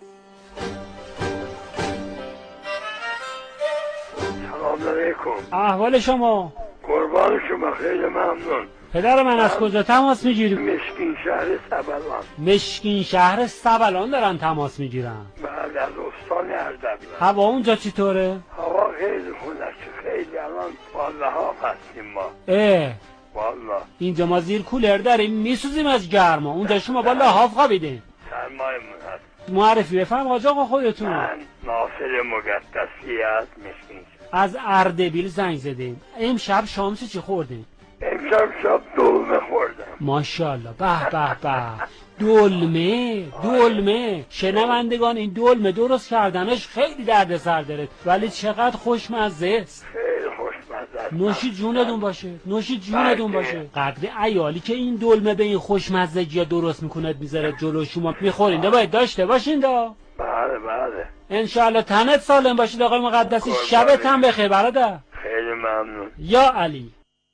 سلام علیکم. احوال شما؟ قربان شما، خیلی ممنون. پدر من از کجا تماس میگیری؟ مشکین شهر سبلان. مشکین شهر سبلان دارن تماس میگیرن. بعد از استان اردبیل. هوا اونجا چطوره؟ هوا خیلی خنک، خیلی الان والله ها هستیم ما. اه والله اینجا ما زیر کولر داریم میسوزیم از گرما. اونجا شما با لحاف خوابیدین. سرمایمون هست. معرفی بفرم آج آقا خودتون. من ناصر مقدسی از مشکین شهر. از اردبیل زنگ زدیم. امشب شامس چی خوردین؟ امشب شب دلمه خوردم. ماشاءالله. به به به. دلمه دلمه شنوندگان، این دلمه درست کردنش خیلی دردسر داره ولی چقدر خوشمزه است. خیلی خوشمزه است. نوشید جونتون باشه، نوشید جونتون باشه. قدر عیالی که این دلمه به این خوشمزگی درست میکنه میذاره جلو شما میخورین، ده باید داشته باشین. دا بله بله انشالله تنت سالم باشید آقای مقدسی. شبت هم بخیر برادر. خیلی ممنون. یا علی.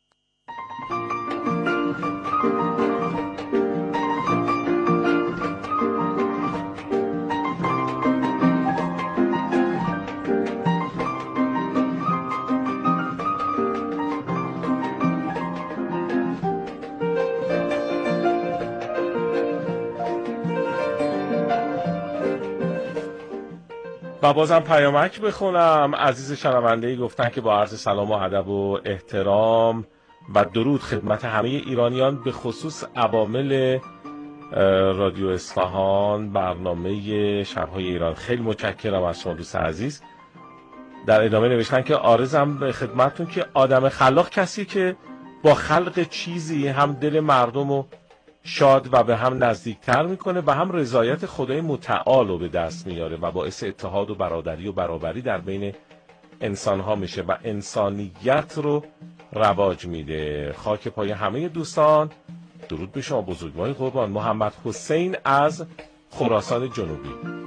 و بازم پیامک بخونم. عزیز شنونده‌ای گفتن که با عرض سلام و ادب و احترام و درود خدمت همه ایرانیان، به خصوص عوامل رادیو اصفهان، برنامه شب‌های ایران. خیلی متشکرم از شما دوست عزیز. در ادامه نوشتن که عارضم به خدمتتون که آدم خلاق کسی که با خلق چیزی هم دل مردم رو شاد و به هم نزدیکتر میکنه و هم رضایت خدای متعال رو به دست میاره و باعث اتحاد و برادری و برابری در بین انسان ها میشه و انسانیت رو رواج میده. خاک پای همه دوستان. درود به شما بزرگوار قربان. محمد حسین از خراسان جنوبی.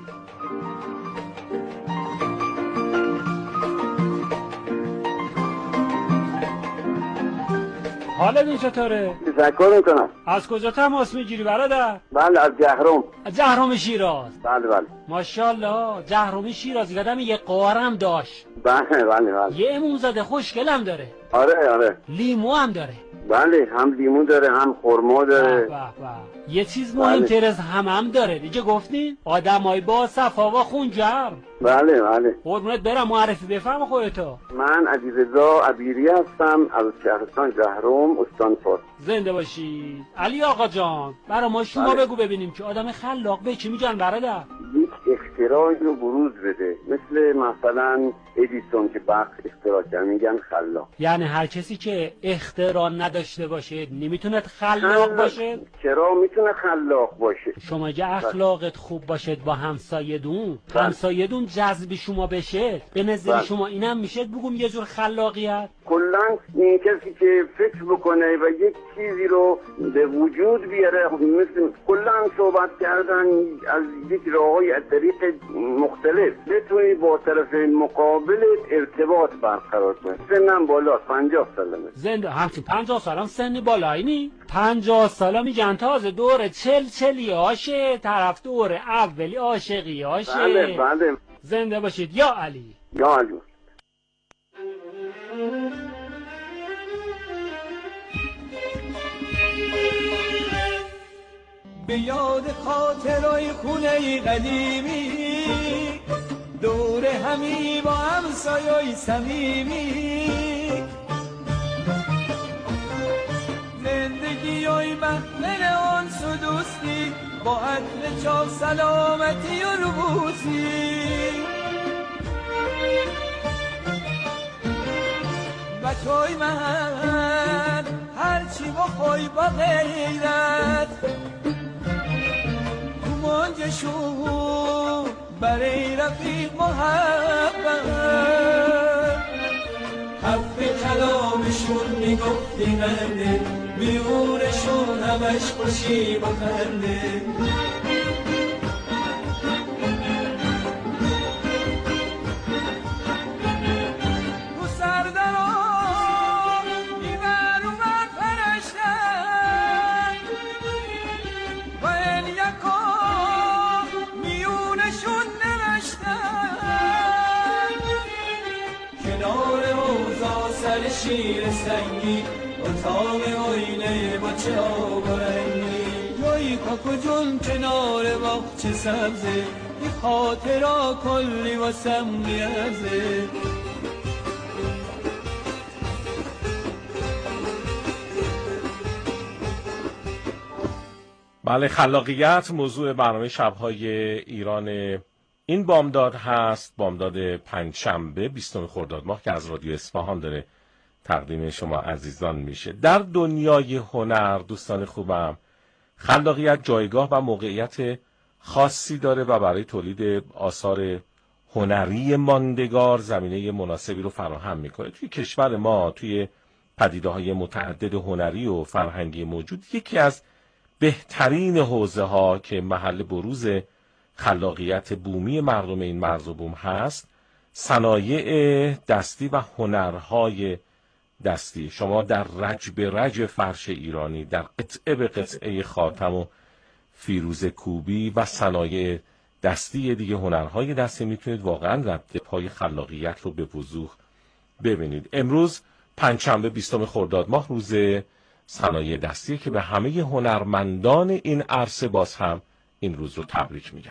حالت چطوره؟ تشکر میکنم. از کجا تماس میگیری برادر؟ بله از جهرم. جهرم شیراز. بله بله. ماشاءالله. جهرم شیراز یادم یه قارم داشت. بله بله بله. یه اموزاده خوشگلم داره. آره آره. لیمو هم داره. بله هم لیمو داره هم خرما داره. به به به. یه چیز مهمتر از همه هم داره دیگه گفتین؟ آدمای با صفا و خونجرم. بله بله. قربونت برم. معرفی بفرما خودتو. من علیرضا عبیری هستم از شهرستان جهرم استان فارس. زنده باشی. علی آقا جان برای ما شما بله. بگو ببینیم که آدم خلاق به چی میگن برادر؟ یک اختراعی رو بروز بده، مثل مثلا ادیسون که برق اختراع کرد میگن خلاق. یعنی هر کسی که اختراع نداشته باشه نمیتونه خلاق باشه؟ چرا میتونه خلاق باشه؟ شما اگه اخلاقت خوب باشد با همسایدون، همسایدون جذب شما بشه، به نظر بله. شما اینم میشه بگم یه جور خلاقیت؟ کلا این کسی که فکر بکنه و یک چیزی رو به وجود بیاره، مثل کلا صحبت کردن از یک راههای از طریق مختلف بتونی با طرف مقابل ارتباط برقرار کنی. سنم بالا پنجاه سالمه. زنده همچون پنجاه سالم سنی بالایی نی؟ پنجاه سالا میگن تازه دور چل چلی هاشه، طرف دور اولی عاشقی هاشه. بله بله. زنده باشید یا علی. یا علی. به یاد خاطرهای خونه قدیمی، دور همی با همسایه‌ی صمیمی، زندگی‌های محمل آنس و دوستی، با عدل چاق سلامتی و روبوسی. بچوی من هرچی بخوای با غیرت تو منجشون برای رفیق محبت حرف کلامشون میگفتی غنده میونشون همش خوشی با خنده شیر سنگی اتاق آینه با چه آب و رنگی جایی کاکو جون کنار باغچه سبزه این خاطرا کلی واسم میارزه بله، خلاقیت موضوع برنامه شب‌های ایران این بامداد هست. بامداد پنجشنبه بیستم خرداد ماه که از رادیو اصفهان داره تقدیم شما عزیزان میشه. در دنیای هنر دوستان خوبم، خلاقیت جایگاه و موقعیت خاصی داره و برای تولید آثار هنری ماندگار زمینه مناسبی رو فراهم میکنه. توی کشور ما توی پدیده‌های متعدد هنری و فرهنگی موجود یکی از بهترین حوزه ها که محل بروز خلاقیت بومی مردم این مرز و بوم هست صنایع دستی و هنرهای دستی. شما در رج به رج فرش ایرانی، در قطعه به قطعه خاتم و فیروزه کوبی و صنایع دستی دیگه هنرهای دستی میتونید واقعا رد پای خلاقیت رو به وضوح ببینید. امروز پنجشنبه بیستم خرداد ماه روز صنایع دستی که به همه هنرمندان این عرصه باز هم این روز رو تبریک میگم.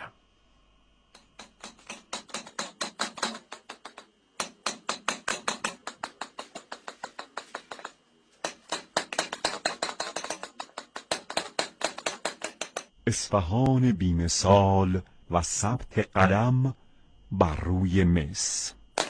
اصفهان بی‌مثال و ثبت قدم بر روی مس.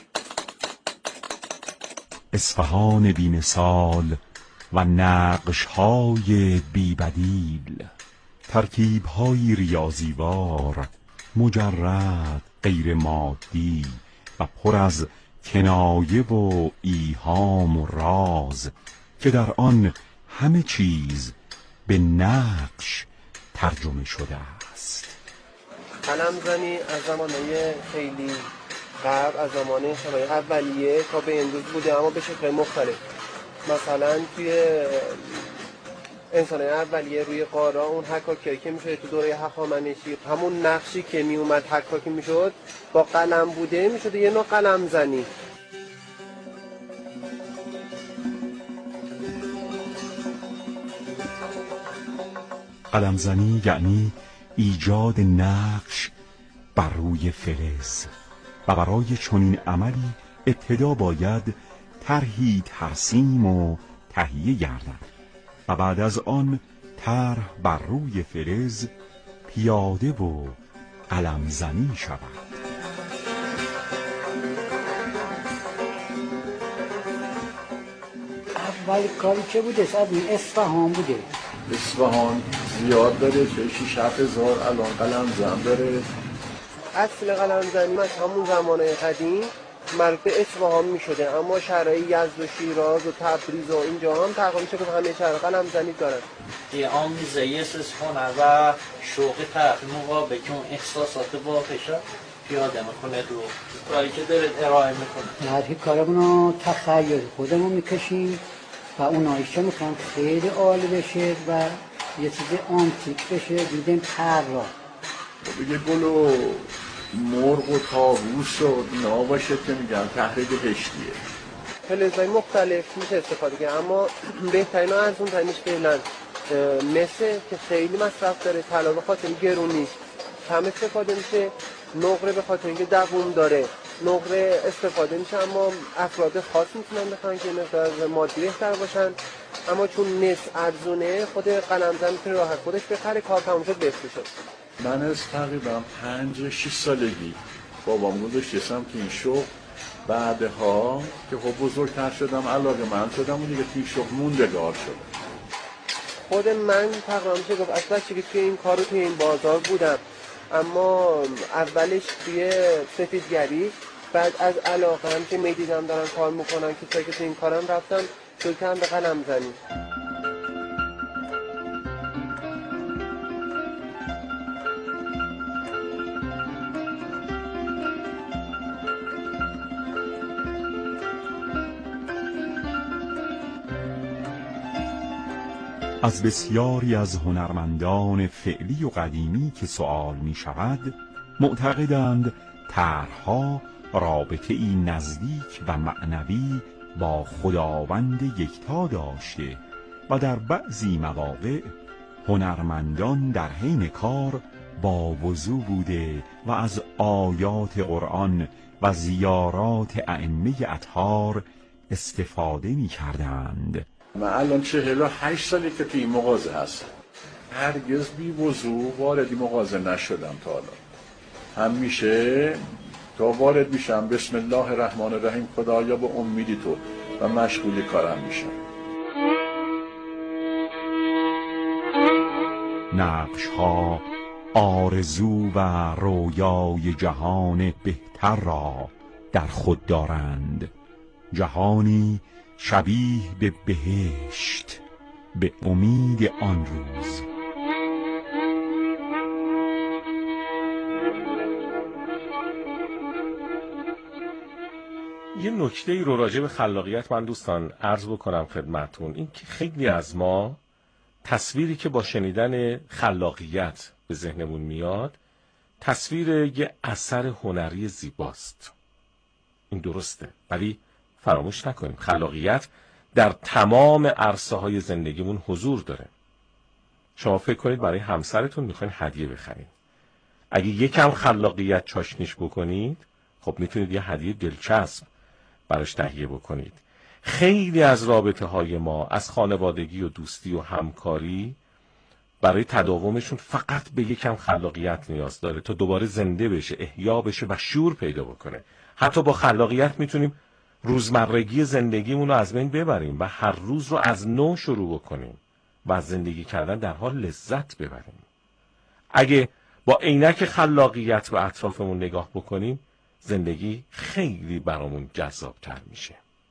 اصفهان بی‌مثال و نقش‌های بی‌بدیل، ترکیب‌های ریاضیوار، مجرد، غیر مادی و پر از کنایه و ایهام و راز که در آن همه چیز به نقش ترجمه شده است. قلمزنی از زمانه خیلی قبل، از زمانه شمای اولیه تا به امروز بوده، اما به شکل مختلف. مثلا توی انسان‌های اولیه روی قارا اون حکاکی که میشد تو دوره هخامنشی، همون نقشی که میومد حکاکی میشد با قلم بوده میشد یه نوع قلمزنی. قلمزنی یعنی ایجاد نقش بر روی فلز و برای چنین عملی ابتدا باید طرحی ترسیم و تهیه گردد و بعد از آن طرح بر روی فلز پیاده و قلمزنی شود. اول کاری که بوده این اصفهان بوده. اصفهان زیاد داره، چه شیش هفت هزار الان قلمزن داره. اصل قلمزنی از همون زمانه قدیم مربوط به اصفهان می شده، اما شهرهای یزد و شیراز و تبریز و اینجا هم تقریبا میشه که همه شهر قلمزنی دارن. یه آمیزه هنر و شوق طرف مقابل که اون احساسات واقعی‌شو پیاده میکنه رو کاری که داره ارائه میکنه. هر کارمون رو تخیل خودمون میکشیم و اونایی که میخوان خیلی عالی بشه و یه چیز آنتیک بشه دیدیم طراح بگه گل و مرغ و طاووس و اینا باشه که میگن تحریک هشتیه. فلزهای مختلف میشه استفاده کرد، اما بهترین ها ارزون ترینش فعلا مثل که خیلی مصرف داره، طلا به خاطر گرون نیست، کم استفاده میشه. نقره به خاطر اینکه دووم داره، نقره استفاده میشه اما افراد خاص میتونن بخوان که مقدار مادی بهتر باشن، اما چون مس ارزونه خود قلمزن میتونه راحت خودش بخره، کار تموم شد بفروشه. من از تقریبا پنج شش سالگی بابام گذاشتم که این شغل بعدها که خب بزرگتر شدم علاقه من شدم و دیگه توی شغل موندگار شدم. خود من تقریبا میشه گفت از بچگی توی این کار و توی این بازار بودم، اما اولش توی سفیدگری، بعد از علاقه هم که میدیدم دارن کار میکنن کسایی که توی این کارم رفتم شروع کردم به قلم زنی. از بسیاری از هنرمندان فعلی و قدیمی که سؤال می شود معتقدند طرح‌ها رابطه ای نزدیک و معنوی با خداوند یکتا داشته و در بعضی مواقع هنرمندان در حین کار با وضو بوده و از آیات قرآن و زیارات ائمه اطهار استفاده می کردند. من الان چهل و هشت سالی که توی این مغازه هستم، هرگز بی وضو وارد این مغازه نشدم تا حالا. همیشه تا وارد میشم بسم الله الرحمن الرحیم خدایا به امیدی تو و مشغول کارم میشم. نقش ها آرزو و رویای جهان بهتر را در خود دارند، جهانی شبیه به بهشت به امید آن روز. یه نکته ای رو راجع به خلاقیت من دوستان عرض بکنم خدمتون، این که خیلی از ما تصویری که با شنیدن خلاقیت به ذهنمون میاد تصویر یه اثر هنری زیباست. این درسته، ولی فراموش نکنیم خلاقیت در تمام عرصه های زندگیمون حضور داره. شما فکر کنید برای همسرتون میخواین هدیه بخرید، اگه یکم خلاقیت چاشنیش بکنید خب میتونید یه هدیه دلچسب براش تهیه بکنید. خیلی از رابطه های ما از خانوادگی و دوستی و همکاری برای تداومشون فقط به یکم خلاقیت نیاز داره تا دوباره زنده بشه، احیا بشه و شور پیدا بکنه. حتی با خلاقیت میتونیم روزمرگی زندگیمون رو از بین ببریم و هر روز رو از نو شروع بکنیم و از زندگی کردن در حال لذت ببریم. اگه با عینک خلاقیت به اطرافمون نگاه بکنیم زندگی خیلی برامون جذابتر میشه.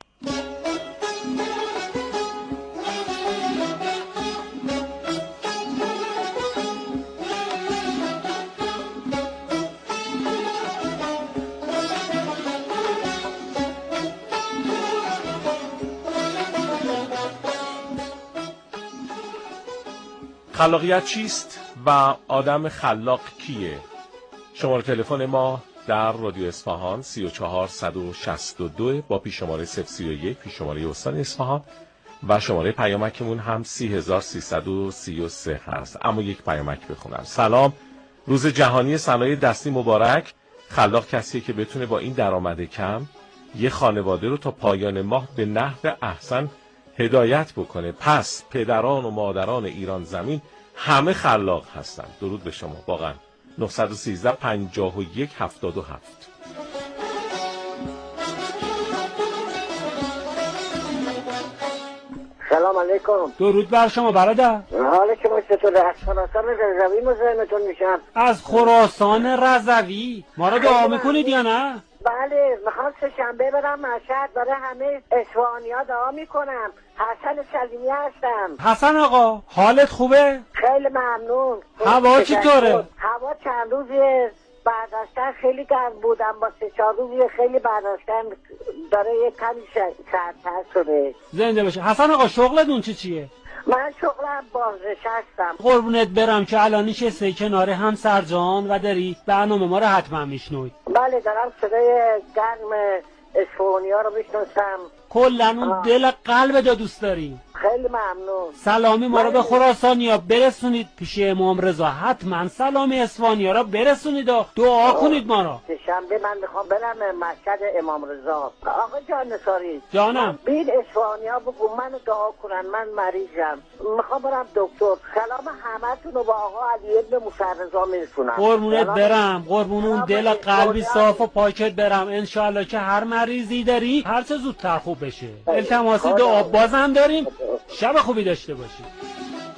خلاقیت چیست و آدم خلاق کیه؟ شماره تلفن ما در رادیو اصفهان سی و چهار صد و شصت و دو با پیش شماره صفر سی و یک پیش شماره استان اصفهان و شماره پیامکمون هم سی هزار سیصد و سی و سه هست. اما یک پیامک بخونم. سلام، روز جهانی صنایع دستی مبارک. خلاق کسیه که بتونه با این درآمد کم یه خانواده رو تا پایان ماه به نحو احسن هدایت بکنه. پس پدران و مادران ایران زمین همه خلاق هستن. درود به شما. واقعا نه یک سه پنجاه و یک هفتاد و هفت. سلام علیکم. درود بر شما برادر. حالا که ما چطوره؟ از خراسان رضوی مزاحمتون میشم. از خراسان رضوی ما رو دعا میکنید یا نه؟ بله، میخوام سه شنبه برم مشهد، برای همه اصفهانی‌ها دعا میکنم. حسن سلیمی هستم. حسن آقا حالت خوبه؟ خیلی ممنون. هوا چطوره؟ هوا چند روزی بعد از تن خیلی گرم بودم، با سه چهار روزی خیلی بعد از تن داره یک کمی سردتر شده. زنده باشه. حسن آقا شغلتون چی چیه؟ من شغلم بازنشستم. قربونت برم که الان نشسته کنار همسر جان و داری برنامه ما رو حتما میشنوی. بله، دارم صدای گرم اصفهانی‌ها رو میشناسم. کلا اون دل قلب دا دوست داری. خیلی ممنون. سلامی ما رو به خراسانیا برسونید پیش امام رضا، حتما سلامی اصفهانیا را برسونید و دعا کنید ما را. شنبه من میخوام برم مشهد امام رضا. آقا جان نصاری جانم، بید اصفهانیا بگو من دعا کنن، من مریضم میخوام برم دکتر. سلام همتون رو با آقا علی ابن موسی رضا میرسونم. قربونت برم، قربون اون دل قلبی صاف و پاکت برم. انشالله که هر مریضی داری هر چه زودتر خوب بشه. التماس دعا بازم داریم. شب خوبی داشته باشید.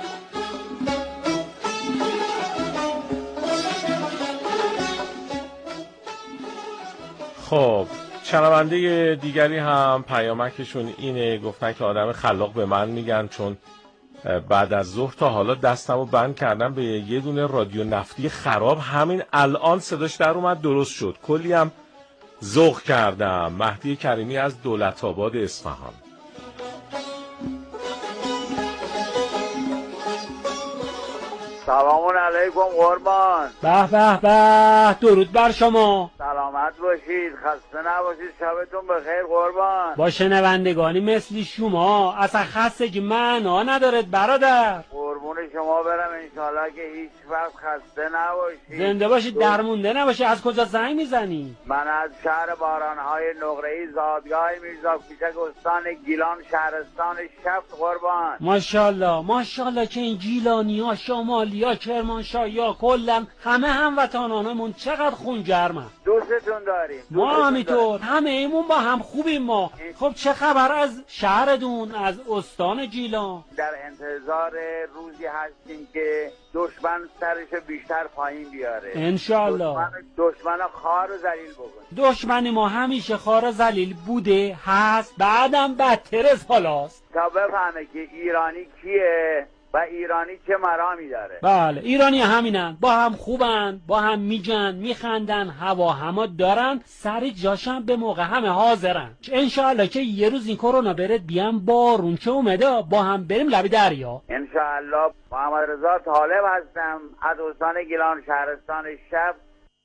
خب شنونده دیگری هم پیامکشون اینه، گفتن که آدم خلاق به من میگن چون بعد از ظهر تا حالا دستمو بند کردم به یه دونه رادیو نفتی خراب، همین الان صداش در اومد درست شد، کلی هم ذوق کردم. مهدی کریمی از دولت آباد اصفهان. سلام علیکم قربان. به به به، درود بر شما. سلامت باشید، خسته نباشید، شبتون بخیر قربان. با شنوندگانی مثل شما اصلا خستگی معنا نداره برادر. قربون شما برم، انشالله که هیچ وقت خسته نباشید. زنده باشید، درمونده نباشید. از کجا زنگ میزنی؟ من از شهر بارانهای نقره‌ای زادگاه میرزا کوچک استان گیلان شهرستان شفت قربان. ماشاءالله ماشاءالله که این گیلانی ها شمالی ها کرمانشاه یا کلا همه هموطنانمون چقدر خونگرمن. دوستتون داریم. ما همینطور همه ایمون با هم خوبیم. ما خب چه خبر از شهرتون، از استان گیلان؟ در انتظار روزی هستیم که دشمن سرش بیشتر پایین بیاره انشالله. دشمن, دشمن خار و ذلیل بکنه. دشمن ما همیشه خار و ذلیل بوده، هست، بعدم بدتر از حالاست. تا بفهمه که ایرانی کیه و ایرانی چه مرامی داره. بله ایرانی همینن، با هم خوبن، با هم میجن میخندن، هوا همه دارن، سر جاشن به موقع همه حاضرن. انشاءالله که یه روز این کرونا بره بیان بارون که اومده با هم بریم لب دریا. انشاءالله. محمد رضا طالب هستم از استان گیلان شهرستان شفت.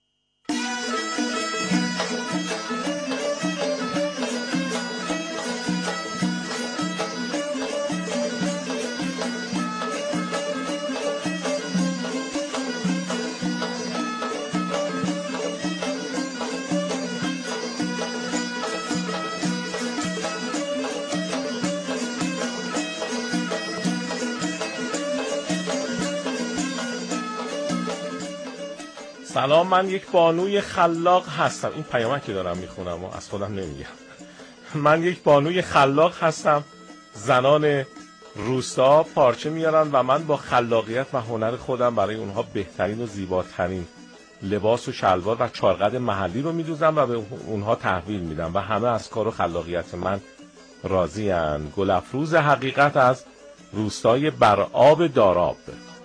سلام، من یک بانوی خلاق هستم. این پیامک که دارم میخونم و از خودم نمیگم. من یک بانوی خلاق هستم. زنان روستا پارچه میارن و من با خلاقیت و هنر خودم برای اونها بهترین و زیباترین لباس و شلوار و چارقد محلی رو میدوزم و به اونها تحویل میدم و همه از کار و خلاقیت من راضی ان. گل افروز حقیقت از روستای برآب داراب.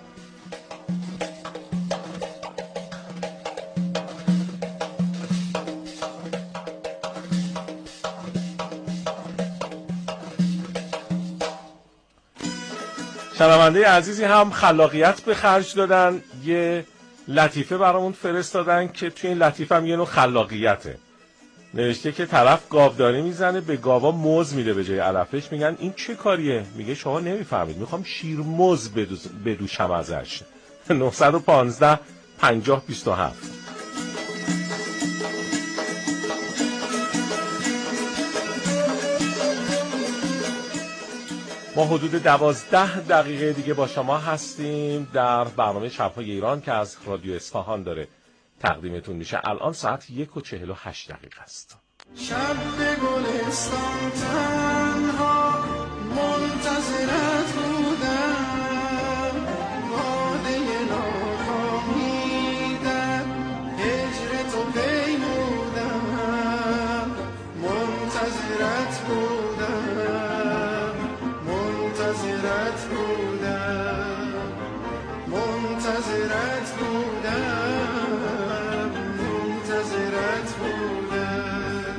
شنونده عزیزی هم خلاقیت به خرج دادن، یه لطیفه برامون فرستادن که توی این لطیفه هم یه نوع خلاقیته. نوشته که طرف گاوداری میزنه، به گاوا موز میده به جای علفش. میگن این چه کاریه؟ میگه شما نمیفهمید، میخوام شیرموز بدوشم ازش. نه یک پنج پنجاه بیست و هفت. ما حدود دوازده دقیقه دیگه با شما هستیم در برنامه شب‌های ایران که از رادیو اصفهان داره تقدیمتون میشه. الان ساعت یک و چهل و هشت دقیقه است. شب به گلستان تنها منتظرت بودم، باده ناکامیدم، هجر تو پیمودم، منتظرت بودم، منتظرت بودم، منتظرت بودم، منتظرت بودم.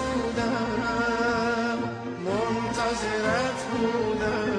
بودم منتظرت بودم